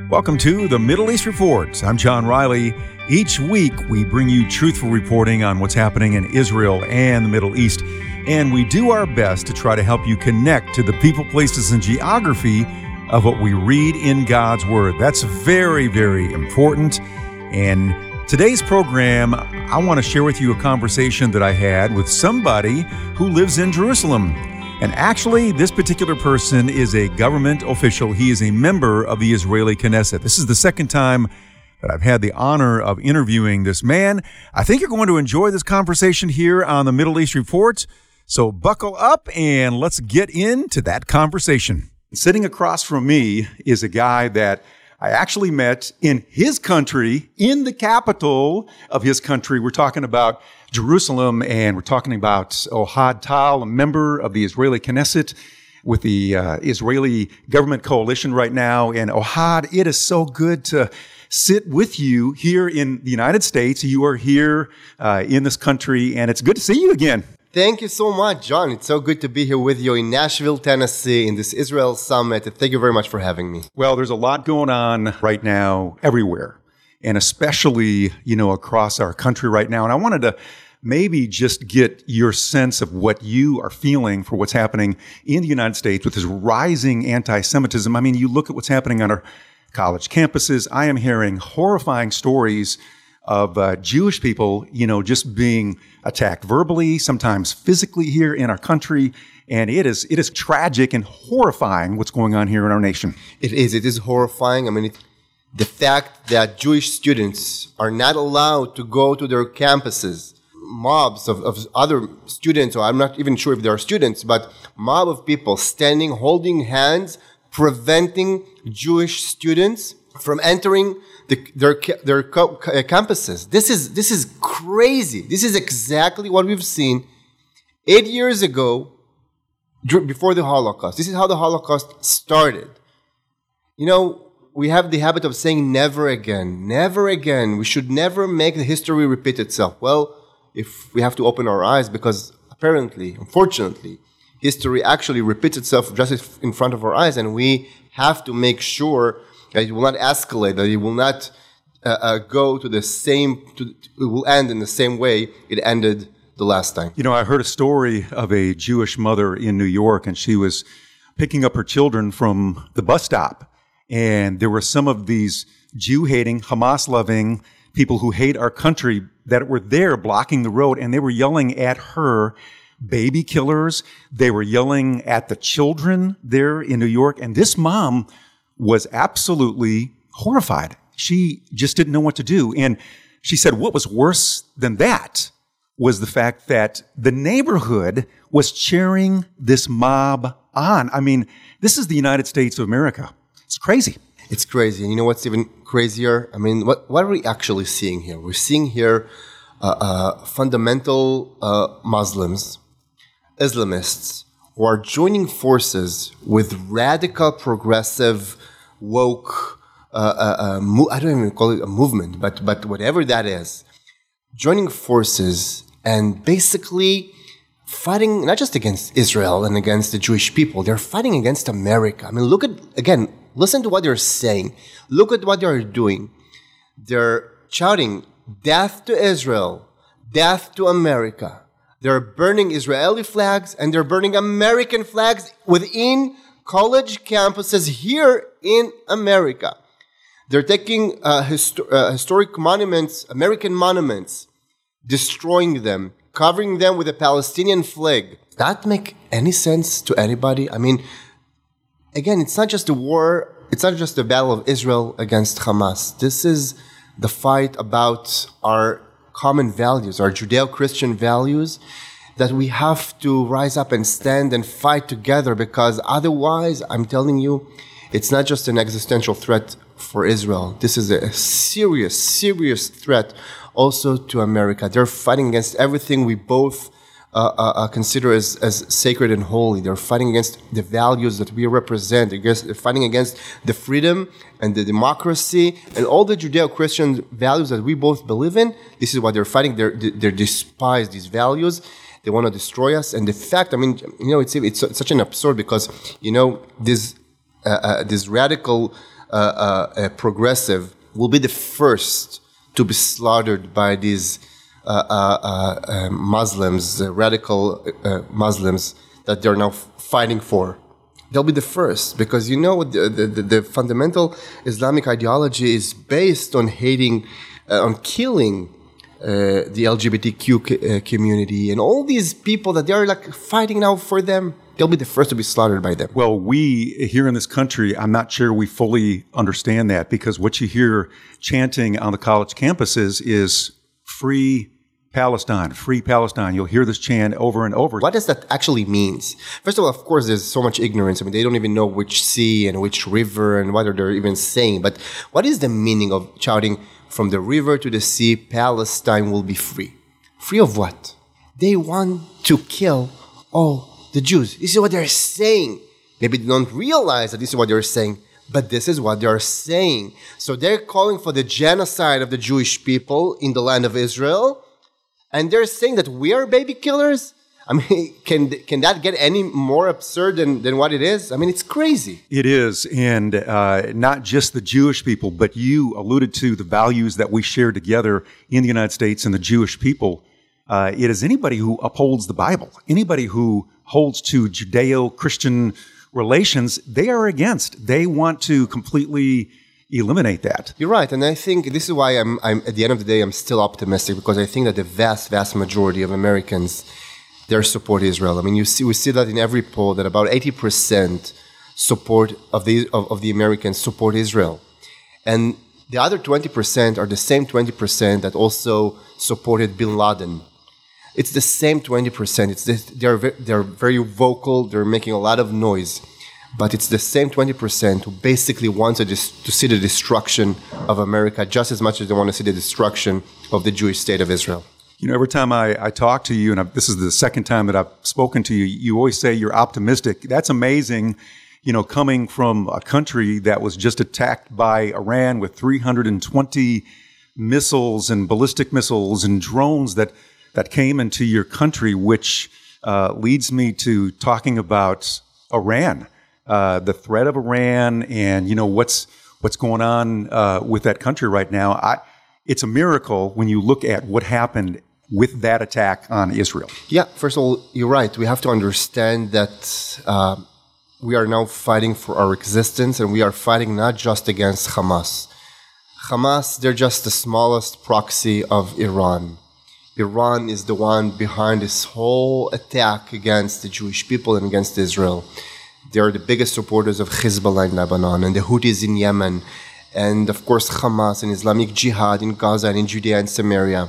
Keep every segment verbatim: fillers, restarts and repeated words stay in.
Welcome to the Middle East Report. I'm John Riley. Each week, we bring you truthful reporting on what's happening in Israel and the Middle East, and we do our best to try to help you connect to the people, places, and geography of what we read in God's Word. That's very, very important. And today's program, I want to share with you a conversation that I had with somebody who lives in Jerusalem. And actually, this particular person is a government official. He is a member of the Israeli Knesset. This is the second time that I've had the honor of interviewing this man. I think you're going to enjoy this conversation here on the Middle East Report. So buckle up and let's get into that conversation. Sitting across from me is a guy that I actually met in his country, in the capital of his country. We're talking about Jerusalem, and we're talking about Ohad Tal, a member of the Israeli Knesset with the uh, Israeli government coalition right now. And Ohad, it is so good to sit with you here in the United States. You are here uh, in this country, and it's good to see you again. Thank you so much, John. It's so good to be here with you in Nashville, Tennessee, in this Israel Summit. Thank you very much for having me. Well, there's a lot going on right now everywhere, and especially, you know, across our country right now. And I wanted to maybe just get your sense of what you are feeling for what's happening in the United States with this rising anti-Semitism. I mean, you look at what's happening on our college campuses. I am hearing horrifying stories of uh, Jewish people, you know, just being attacked verbally, sometimes physically here in our country. And it is it is tragic and horrifying what's going on here in our nation. It is. It is horrifying. I mean, it, the fact that Jewish students are not allowed to go to their campuses, mobs of, of other students, or I'm not even sure if they are students, but mob of people standing, holding hands, preventing Jewish students from entering The, their their campuses. This is this is crazy. This is exactly what we've seen eight years ago, before the Holocaust. This is how the Holocaust started. You know, we have the habit of saying never again, never again. We should never make the history repeat itself. Well, if we have to open our eyes, because apparently, unfortunately, history actually repeats itself just in front of our eyes, and we have to make sure that it will not escalate, that it will not uh, uh, go to the same, to, it will end in the same way it ended the last time. You know, I heard a story of a Jewish mother in New York, and she was picking up her children from the bus stop. And there were some of these Jew-hating, Hamas-loving people who hate our country that were there blocking the road, and they were yelling at her, baby killers. They were yelling at the children there in New York. And this mom was absolutely horrified. She just didn't know what to do. And she said what was worse than that was the fact that the neighborhood was cheering this mob on. I mean, this is the United States of America. It's crazy. It's crazy. And you know what's even crazier? I mean, what, what are we actually seeing here? We're seeing here uh, uh, fundamental uh, Muslims, Islamists, who are joining forces with radical, progressive, woke, uh, uh, uh, mo- I don't even call it a movement, but but whatever that is, joining forces and basically fighting not just against Israel and against the Jewish people, they're fighting against America. I mean, look at, again, listen to what they're saying. Look at what they're doing. They're shouting, death to Israel, death to America. They're burning Israeli flags and they're burning American flags within college campuses here in America. They're taking uh, histo- uh, historic monuments, American monuments, destroying them, covering them with a Palestinian flag. Does that make any sense to anybody? I mean, again, it's not just a war, it's not just the battle of Israel against Hamas. This is the fight about our common values, our Judeo-Christian values, that we have to rise up and stand and fight together, because otherwise, I'm telling you, it's not just an existential threat for Israel. This is a serious, serious threat also to America. They're fighting against everything we both uh, uh, consider as, as sacred and holy. They're fighting against the values that we represent. Against, they're fighting against the freedom and the democracy and all the Judeo-Christian values that we both believe in. This is what they're fighting. They're, they despise these values. They want to destroy us. And the fact, I mean, you know, it's it's such an absurd, because, you know, this uh, uh, this radical uh, uh, uh, progressive will be the first to be slaughtered by these uh, uh, uh, uh, Muslims, uh, radical uh, Muslims that they're now fighting for. They'll be the first because, you know, the, the, the fundamental Islamic ideology is based on hating, uh, on killing uh, the L G B T Q c- uh, community and all these people that they're like fighting now for them. They'll be the first to be slaughtered by them. Well, we here in this country, I'm not sure we fully understand that because what you hear chanting on the college campuses is free Palestine, free Palestine. You'll hear this chant over and over. What does that actually mean? First of all, of course, there's so much ignorance. I mean, they don't even know which sea and which river and what they're even saying. But what is the meaning of shouting from the river to the sea, Palestine will be free? Free of what? They want to kill all the Jews. This is what they're saying. Maybe they don't realize that this is what they're saying, but this is what they're saying. So they're calling for the genocide of the Jewish people in the land of Israel. And they're saying that we are baby killers? I mean, can can that get any more absurd than, than what it is? I mean, it's crazy. It is. And uh, not just the Jewish people, but you alluded to the values that we share together in the United States and the Jewish people. Uh, it is anybody who upholds the Bible, anybody who holds to Judeo-Christian relations, they are against. They want to completely eliminate that. You're right, and I think this is why I'm, I'm at the end of the day, I'm still optimistic because I think that the vast, vast majority of Americans, they support Israel. I mean, you see, we see that in every poll that about eighty percent support of the of, of the Americans support Israel, and the other twenty percent are the same twenty percent that also supported Bin Laden. It's the same twenty percent. It's this, they're they're very vocal. They're making a lot of noise. But it's the same twenty percent who basically want to, dis- to see the destruction of America just as much as they want to see the destruction of the Jewish state of Israel. You know, every time I, I talk to you, and I, this is the second time that I've spoken to you, you always say you're optimistic. That's amazing, you know, coming from a country that was just attacked by Iran with three hundred twenty missiles and ballistic missiles and drones that, that came into your country, which uh, leads me to talking about Iran. Uh, the threat of Iran and, you know, what's what's going on uh, with that country right now. I, it's a miracle when you look at what happened with that attack on Israel. Yeah, first of all, you're right. We have to understand that uh, we are now fighting for our existence, and we are fighting not just against Hamas. Hamas, they're just the smallest proxy of Iran. Iran is the one behind this whole attack against the Jewish people and against Israel. They are the biggest supporters of Hezbollah in Lebanon and the Houthis in Yemen, and of course Hamas and Islamic Jihad in Gaza and in Judea and Samaria.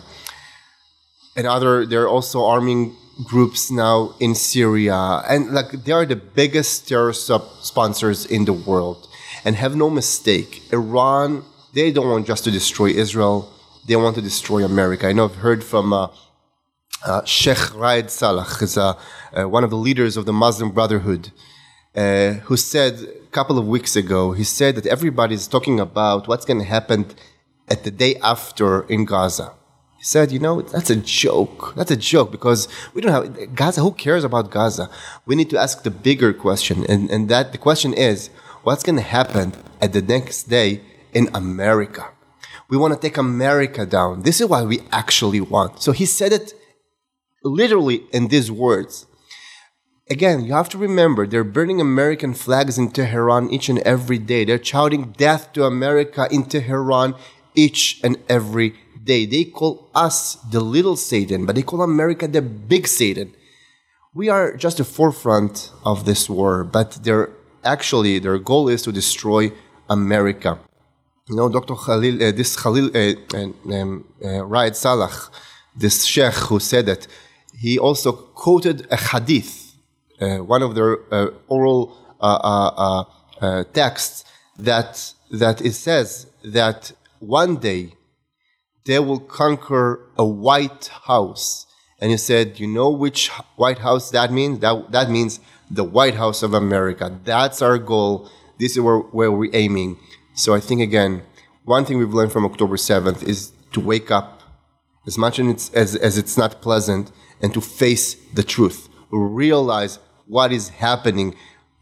And other, they're also arming groups now in Syria, and like they are the biggest terrorist sponsors in the world. And have no mistake, Iran, they don't want just to destroy Israel; they want to destroy America. I know I've heard from uh, uh, Sheikh Raed Salah, is uh, uh, one of the leaders of the Muslim Brotherhood. Uh, who said a couple of weeks ago, he said that everybody's talking about what's going to happen at the day after in Gaza. He said, you know, that's a joke. That's a joke because we don't have Gaza. Who cares about Gaza? We need to ask the bigger question. And, and that the question is, what's going to happen at the next day in America? We want to take America down. This is what we actually want. So he said it literally in these words. Again, you have to remember, they're burning American flags in Tehran each and every day. They're shouting death to America in Tehran each and every day. They call us the little Satan, but they call America the big Satan. We are just the forefront of this war, but they're actually, their goal is to destroy America. You know, Doctor Khalil, uh, this Khalil, uh, um, uh, Raed Salah, this sheikh who said that, he also quoted a hadith. Uh, one of their uh, oral uh, uh, uh, texts that that it says that one day they will conquer a White House, and he said, "You know which White House that means? That that means the White House of America. That's our goal. This is where, where we're aiming." So I think again, one thing we've learned from October seventh is to wake up, as much as it's, as, as it's not pleasant, and to face the truth, realize what is happening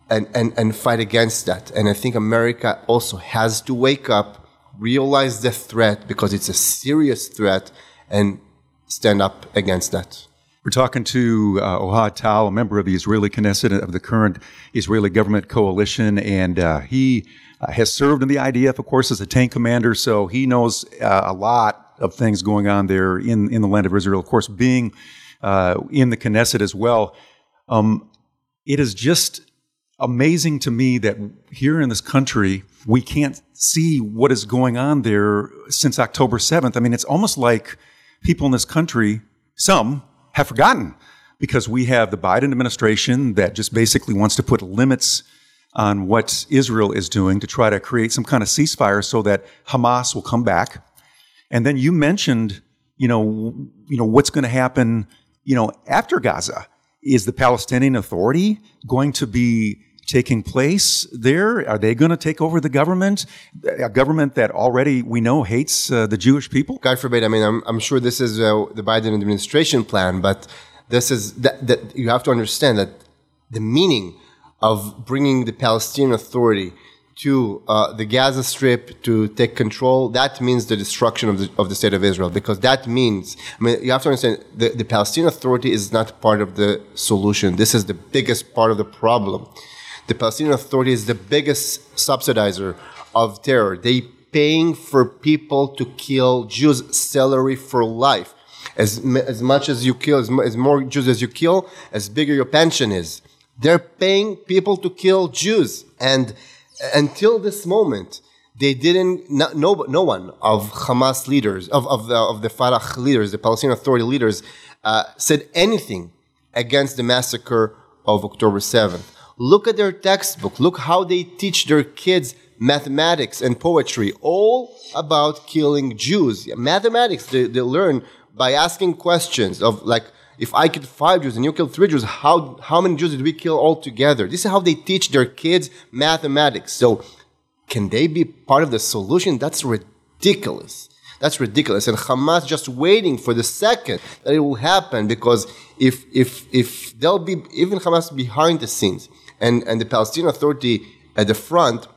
and, and, and fight against that. And I think America also has to wake up, realize the threat because it's a serious threat, and stand up against that. We're talking to uh, Ohad Tal, a member of the Israeli Knesset of the current Israeli government coalition, and uh, he uh, has served in the I D F, of course, as a tank commander, so he knows uh, a lot of things going on there in, in the land of Israel. Of course, being uh, in the Knesset as well, um, it is just amazing to me that here in this country, we can't see what is going on there since October seventh. I mean, it's almost like people in this country, some, have forgotten, because we have the Biden administration that just basically wants to put limits on what Israel is doing to try to create some kind of ceasefire so that Hamas will come back. And then you mentioned, you know, you know what's going to happen, you know, after Gaza. Is the Palestinian Authority going to be taking place there? Are they going to take over the government? A government that already we know hates uh, the Jewish people? God forbid. I mean, I'm, I'm sure this is uh, the Biden administration plan, but this is that, that you have to understand that the meaning of bringing the Palestinian Authority to uh, the Gaza Strip to take control, that means the destruction of the, of the state of Israel, because that means, I mean, you have to understand, the, the Palestinian Authority is not part of the solution. This is the biggest part of the problem. The Palestinian Authority is the biggest subsidizer of terror. They paying for people to kill Jews, salary for life. As, as much as you kill, as, as more Jews as you kill, as bigger your pension is. They're paying people to kill Jews. And until this moment, they didn't, no, no, no one of Hamas leaders, of, of, the, of the Fatah leaders, the Palestinian Authority leaders, uh, said anything against the massacre of October seventh. Look at their textbook. Look how they teach their kids mathematics and poetry, all about killing Jews. Mathematics, they, they learn by asking questions of like, if I killed five Jews and you killed three Jews, how, how many Jews did we kill altogether? This is how they teach their kids mathematics. So can they be part of the solution? That's ridiculous. That's ridiculous. And Hamas just waiting for the second that it will happen, because if if if they'll be, even Hamas behind the scenes and, and the Palestinian Authority at the front,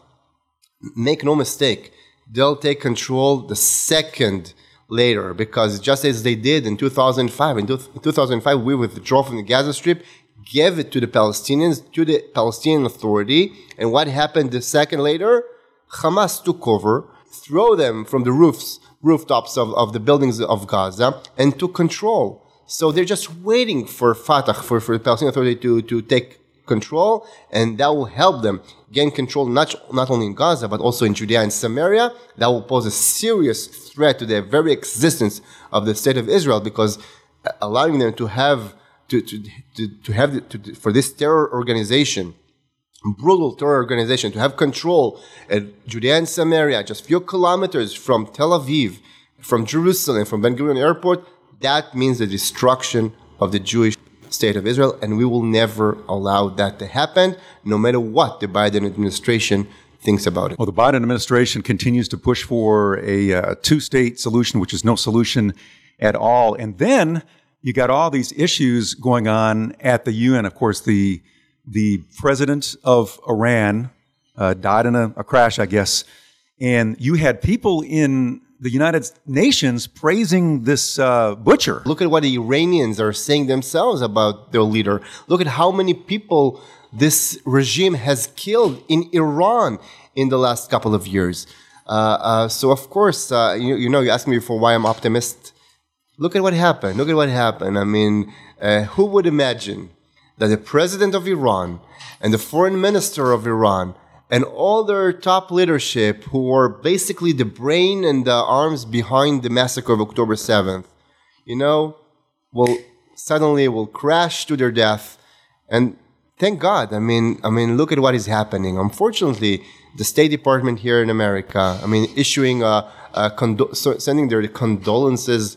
make no mistake, they'll take control the second later, because just as they did in two thousand five, in two thousand five we withdrew from the Gaza Strip, gave it to the Palestinians, to the Palestinian Authority, and what happened the second later? Hamas took over, threw them from the roofs, rooftops of, of the buildings of Gaza, and took control. So they're just waiting for Fatah, for, for the Palestinian Authority to, to take control, and that will help them gain control not, not only in Gaza, but also in Judea and Samaria. That will pose a serious threat to the very existence of the state of Israel, because allowing them to have, to, to, to, to have, the, to, for this terror organization, brutal terror organization, to have control at Judea and Samaria, just few kilometers from Tel Aviv, from Jerusalem, from Ben Gurion Airport, that means the destruction of the Jewish state of Israel, and we will never allow that to happen, no matter what the Biden administration thinks about it. Well, the Biden administration continues to push for a uh, two-state solution, which is no solution at all. And then you got all these issues going on at the U N. Of course, the the president of Iran uh, died in a, a crash, I guess, and you had people in the United Nations praising this uh, butcher. Look at what the Iranians are saying themselves about their leader. Look at how many people this regime has killed in Iran in the last couple of years. Uh, uh, so, of course, uh, you, you know, you asked me before why I'm optimist. Look at what happened. Look at what happened. I mean, uh, who would imagine that the president of Iran and the foreign minister of Iran and all their top leadership, who were basically the brain and the arms behind the massacre of October seventh, you know, will suddenly will crash to their death. And thank God. I mean, I mean, look at what is happening. Unfortunately, the State Department here in America, I mean, issuing a, a condo- sending their condolences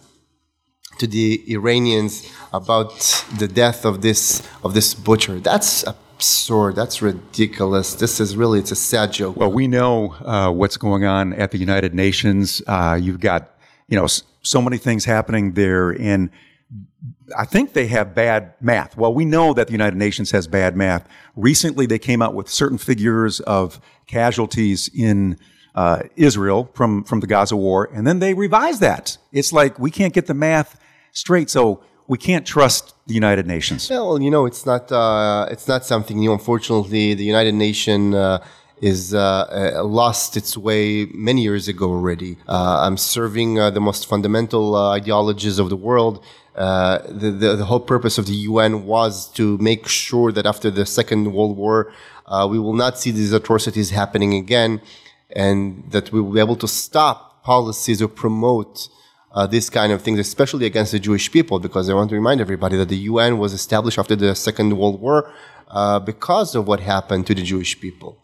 to the Iranians about the death of this of this butcher. That's absurd. That's ridiculous. This is really, it's a sad joke. Well, we know uh, what's going on at the United Nations. Uh, you've got, you know, so many things happening there. And I think they have bad math. Well, we know that the United Nations has bad math. Recently, they came out with certain figures of casualties in uh, Israel from, from the Gaza war, and then they revised that. It's like we can't get the math straight, so we can't trust the United Nations. Well, you know, it's not uh, it's not something new. Unfortunately, the United Nations uh, is uh, uh, lost its way many years ago already. Uh, I'm serving uh, the most fundamental uh, ideologies of the world. Uh, the, the the whole purpose of the U N was to make sure that after the Second World War, uh, we will not see these atrocities happening again, and that we will be able to stop policies or promote uh, these kind of things, especially against the Jewish people. Because I want to remind everybody that the U N was established after the Second World War uh, because of what happened to the Jewish people.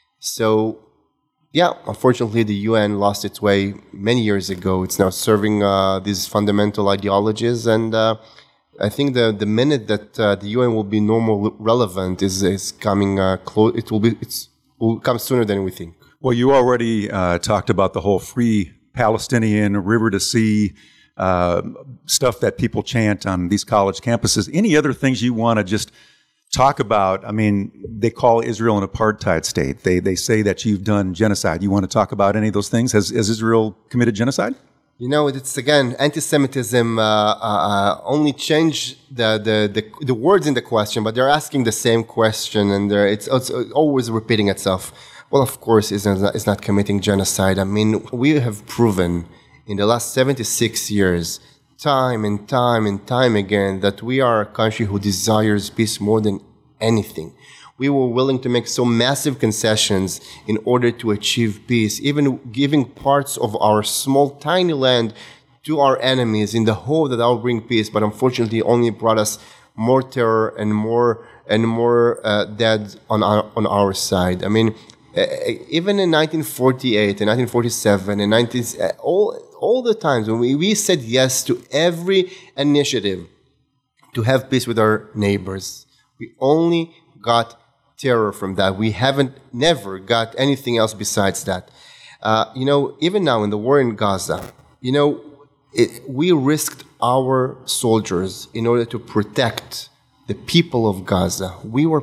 So, yeah, unfortunately, the U N lost its way many years ago. It's now serving uh, these fundamental ideologies, and uh, I think the the minute that uh, the U N will be no more relevant is is coming uh, close. It will be it's will come sooner than we think. Well, you already uh, talked about the whole free Palestinian, river to sea uh, stuff that people chant on these college campuses. Any other things you want to just talk about? I mean, they call Israel an apartheid state. They they say that you've done genocide. You want to talk about any of those things? Has, has Israel committed genocide? You know, it's again, anti-Semitism uh, uh, only changed the, the, the, the words in the question, but they're asking the same question, and it's, it's always repeating itself. Well, of course, Israel is not committing genocide. I mean, we have proven in the last seventy-six years time and time and time again that we are a country who desires peace more than anything. We were willing to make so massive concessions in order to achieve peace, even giving parts of our small, tiny land to our enemies in the hope that that will bring peace. But unfortunately, only brought us more terror and more and more uh, dead on our, on our side. I mean, even in nineteen forty-eight and nineteen forty-seven and nineteen all all the times when we, we said yes to every initiative to have peace with our neighbors, we only got terror from that. We haven't never got anything else besides that. Uh, you know, even now in the war in Gaza, you know, it, we risked our soldiers in order to protect the people of Gaza. We were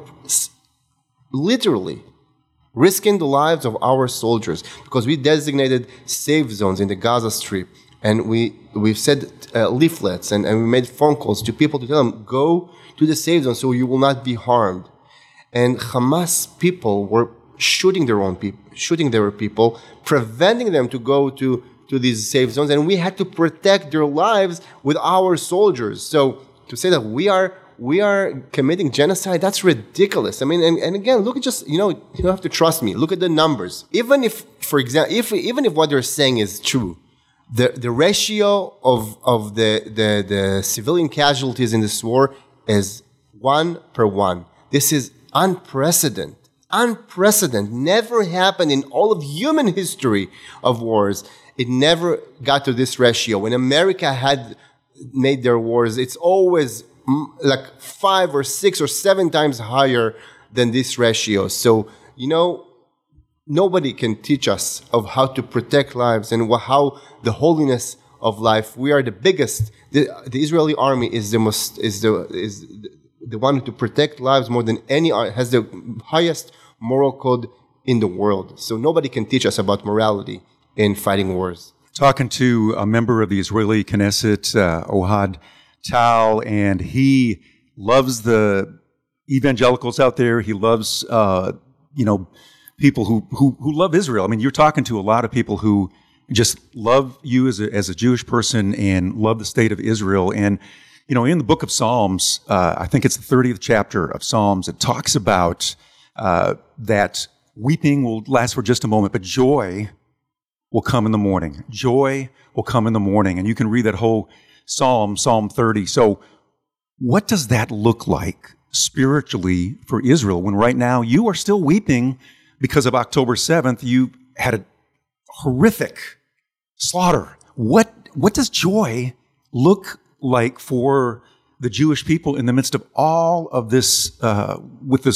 literally risking the lives of our soldiers because we designated safe zones in the Gaza Strip, and we we've said uh, leaflets and, and we made phone calls to people to tell them, go to the safe zone so you will not be harmed. And Hamas people were shooting their own people, shooting their people, preventing them to go to, to these safe zones, and we had to protect their lives with our soldiers. So to say that we are we are committing genocide, that's ridiculous. I mean, and, and again, look at just, you know, you don't have to trust me. Look at the numbers. Even if, for example, if even if what they're saying is true, the, the ratio of, of the, the, the civilian casualties in this war is one per one. This is unprecedented. Unprecedented. Never happened in all of human history of wars. It never got to this ratio. When America had made their wars, it's always like five or six or seven times higher than this ratio. So, you know, nobody can teach us of how to protect lives and how the holiness of life. We are the biggest. The, the Israeli army is the most is the is the one to protect lives more than any, has the highest moral code in the world. So nobody can teach us about morality in fighting wars. Talking to a member of the Israeli Knesset, uh, Ohad Tal, and he loves the evangelicals out there. He loves, uh, you know, people who, who who love Israel. I mean, you're talking to a lot of people who just love you as a, as a Jewish person and love the state of Israel. And, you know, in the book of Psalms, uh, I think it's the thirtieth chapter of Psalms, it talks about uh, that weeping will last for just a moment, but joy will come in the morning. Joy will come in the morning. And you can read that whole Psalm, Psalm thirty. So what does that look like spiritually for Israel when right now you are still weeping because of October seventh? You had a horrific slaughter. What, what does joy look like for the Jewish people in the midst of all of this, uh, with this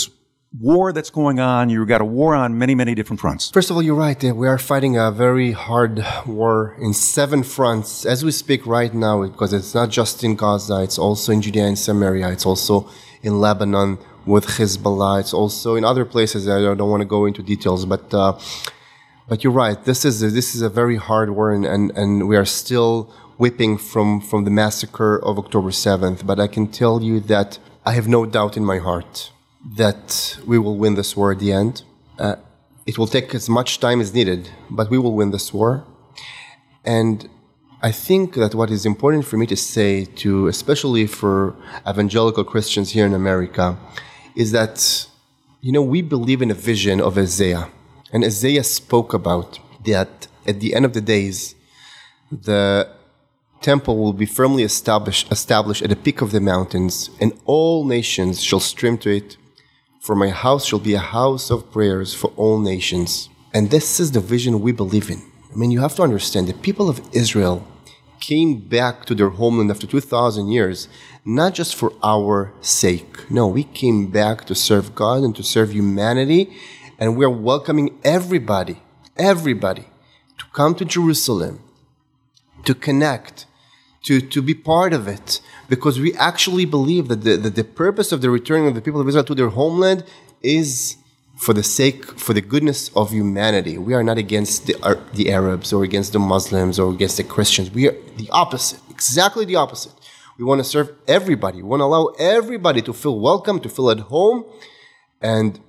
war that's going on. You've got a war on many, many different fronts. First of all, you're right. We are fighting a very hard war in seven fronts as we speak right now, because it's not just in Gaza, it's also in Judea and Samaria, it's also in Lebanon with Hezbollah, it's also in other places. I don't want to go into details, but uh, but you're right. This is a, this is a very hard war, and, and, and we are still whipping from, from the massacre of October seventh. But I can tell you that I have no doubt in my heart that we will win this war at the end. Uh, it will take as much time as needed, but we will win this war. And I think that what is important for me to say to, especially for evangelical Christians here in America, is that, you know, we believe in a vision of Isaiah. And Isaiah spoke about that at the end of the days, the temple will be firmly established, established at the peak of the mountains, and all nations shall stream to it. For my house shall be a house of prayers for all nations. And this is the vision we believe in. I mean, you have to understand, the people of Israel came back to their homeland after two thousand years, not just for our sake. No, we came back to serve God and to serve humanity, and we are welcoming everybody, everybody, to come to Jerusalem, to connect, to, to be part of it, because we actually believe that the, that the purpose of the returning of the people of Israel to their homeland is for the sake, for the goodness of humanity. We are not against the, uh, the Arabs or against the Muslims or against the Christians. We are the opposite, exactly the opposite. We want to serve everybody. We want to allow everybody to feel welcome, to feel at home. And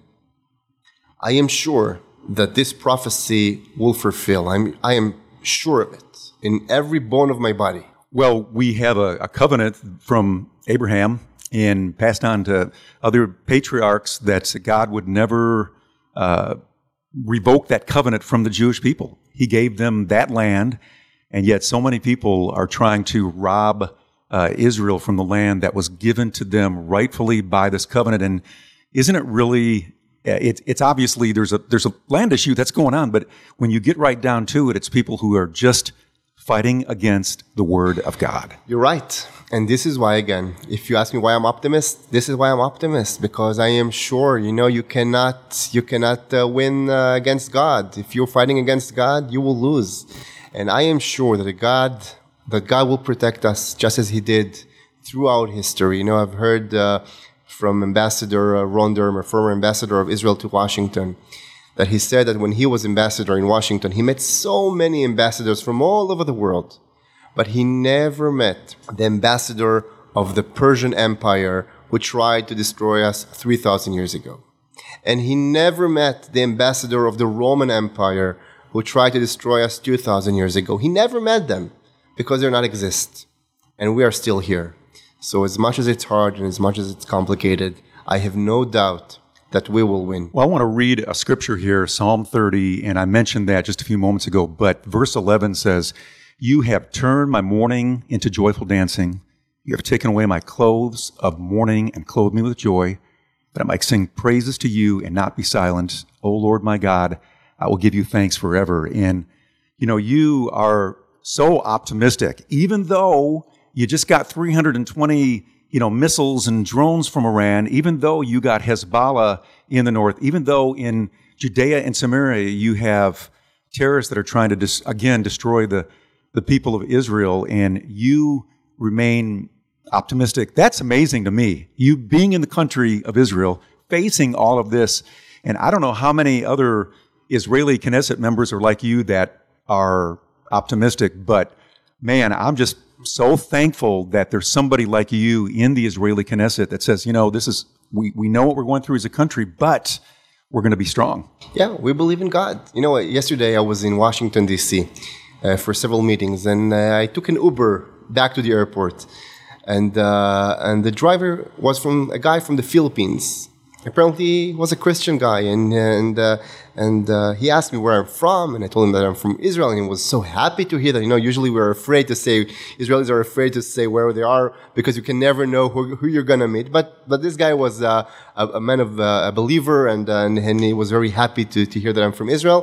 I am sure that this prophecy will fulfill. I'm, I am sure of it in every bone of my body. Well, we have a, a covenant from Abraham and passed on to other patriarchs that God would never uh, revoke that covenant from the Jewish people. He gave them that land, and yet so many people are trying to rob uh, Israel from the land that was given to them rightfully by this covenant. And isn't it really, it, it's obviously there's a there's a land issue that's going on, but when you get right down to it, it's people who are just fighting against the word of God. You're right. And this is why, again, if you ask me why I'm optimist, this is why I'm optimist, because I am sure, you know, you cannot, you cannot uh, win uh, against God. If you're fighting against God, you will lose. And I am sure that God, that God will protect us just as He did throughout history. You know, I've heard uh, from Ambassador uh, Ron Dermer, a former ambassador of Israel to Washington, that he said that when he was ambassador in Washington, he met so many ambassadors from all over the world, but he never met the ambassador of the Persian Empire who tried to destroy us three thousand years ago. And he never met the ambassador of the Roman Empire who tried to destroy us two thousand years ago. He never met them because they not exist. And we are still here. So as much as it's hard and as much as it's complicated, I have no doubt that we will win. Well, I want to read a scripture here, Psalm thirty, and I mentioned that just a few moments ago, but verse eleven says, "You have turned my mourning into joyful dancing. You have taken away my clothes of mourning and clothed me with joy, that I might sing praises to you and not be silent. O Lord my God, I will give you thanks forever." And, you know, you are so optimistic, even though you just got three hundred twenty you know, missiles and drones from Iran, even though you got Hezbollah in the north, even though in Judea and Samaria you have terrorists that are trying to, dis- again, destroy the, the people of Israel, and you remain optimistic. That's amazing to me. You being in the country of Israel, facing all of this, and I don't know how many other Israeli Knesset members are like you that are optimistic, but man, I'm just so thankful that there's somebody like you in the Israeli Knesset that says, you know, this is, we, we know what we're going through as a country, but we're going to be strong. Yeah, we believe in God. You know, yesterday I was in Washington, D C uh, for several meetings, and uh, I took an Uber back to the airport. And uh, and the driver was from a guy from the Philippines. Apparently, he was a Christian guy, and and uh, and uh, he asked me where I'm from, and I told him that I'm from Israel, and he was so happy to hear that. You know, usually we're afraid to say, Israelis are afraid to say where they are because you can never know who, who you're gonna meet. But but this guy was uh, a, a man of uh, a believer, and, uh, and and he was very happy to to hear that I'm from Israel.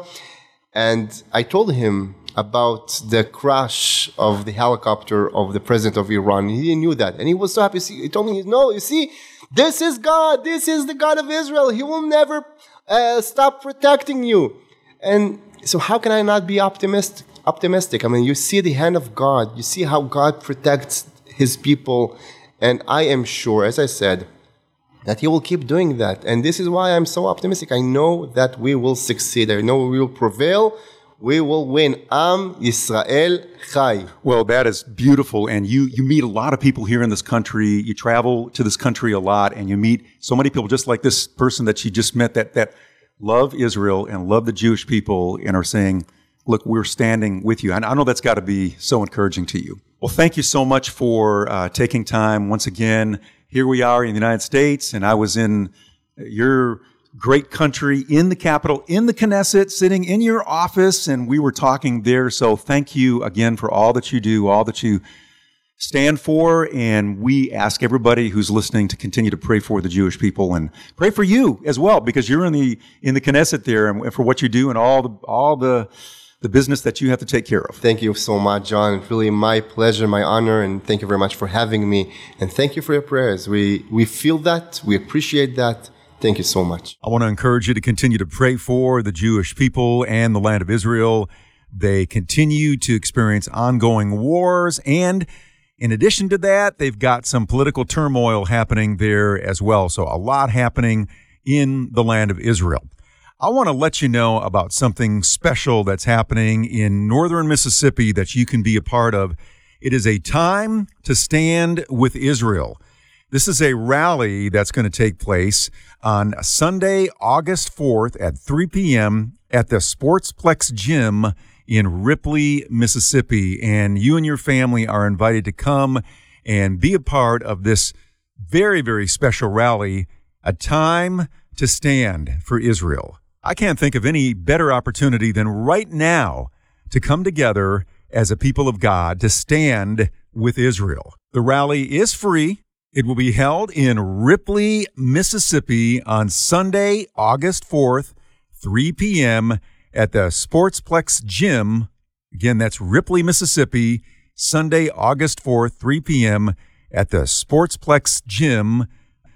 And I told him about the crash of the helicopter of the president of Iran. He didn't knew that, and he was so happy. He told me, "No, you see, This is God. This is the God of Israel. He will never uh, stop protecting you. And so how can I not be optimistic? Optimistic. I mean, you see the hand of God. You see how God protects his people. And I am sure, as I said, that he will keep doing that. And this is why I'm so optimistic. I know that we will succeed. I know we will prevail. We will win. Am Yisrael Chai. Well, that is beautiful. And you, you meet a lot of people here in this country. You travel to this country a lot, and you meet so many people just like this person that you just met that, that love Israel and love the Jewish people and are saying, look, we're standing with you. And I know that's got to be so encouraging to you. Well, thank you so much for uh, taking time. Once again, here we are in the United States, and I was in your great country, in the capital, in the Knesset, sitting in your office, and we were talking there. So thank you again for all that you do, all that you stand for, and we ask everybody who's listening to continue to pray for the Jewish people and pray for you as well, because you're in the in the Knesset there, and for what you do and all the all the the business that you have to take care of. Thank you so much, John. It's really my pleasure, my honor, and thank you very much for having me. And thank you for your prayers. We we feel that, we appreciate that. Thank you so much. I want to encourage you to continue to pray for the Jewish people and the land of Israel. They continue to experience ongoing wars, and in addition to that, they've got some political turmoil happening there as well. So a lot happening in the land of Israel. I want to let you know about something special that's happening in northern Mississippi that you can be a part of. It is a time to stand with Israel. This is a rally that's going to take place on Sunday, August fourth at three p.m. at the Sportsplex Gym in Ripley, Mississippi. And you and your family are invited to come and be a part of this very, very special rally, a time to stand for Israel. I can't think of any better opportunity than right now to come together as a people of God to stand with Israel. The rally is free. It will be held in Ripley, Mississippi on Sunday, August fourth, three p.m. at the Sportsplex Gym. Again, that's Ripley, Mississippi, Sunday, August fourth, three p.m. at the Sportsplex Gym.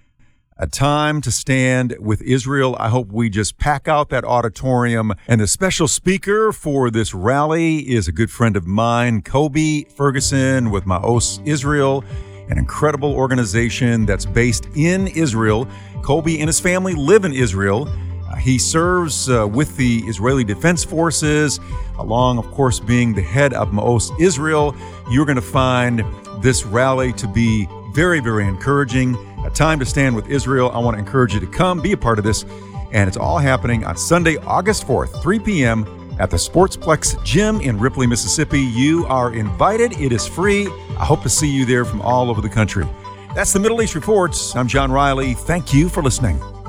A time to stand with Israel. I hope we just pack out that auditorium. And the special speaker for this rally is a good friend of mine, Kobe Ferguson with Maos Israel, an incredible organization that's based in Israel. Kobe and his family live in Israel. Uh, he serves uh, with the Israeli Defense Forces, along, of course, being the head of Maos Israel. You're going to find this rally to be very, very encouraging. A time to stand with Israel. I want to encourage you to come, be a part of this. And it's all happening on Sunday, August fourth, three p.m. at the Sportsplex Gym in Ripley, Mississippi. You are invited. It is free. I hope to see you there from all over the country. That's the Middle East Reports. I'm John Riley. Thank you for listening.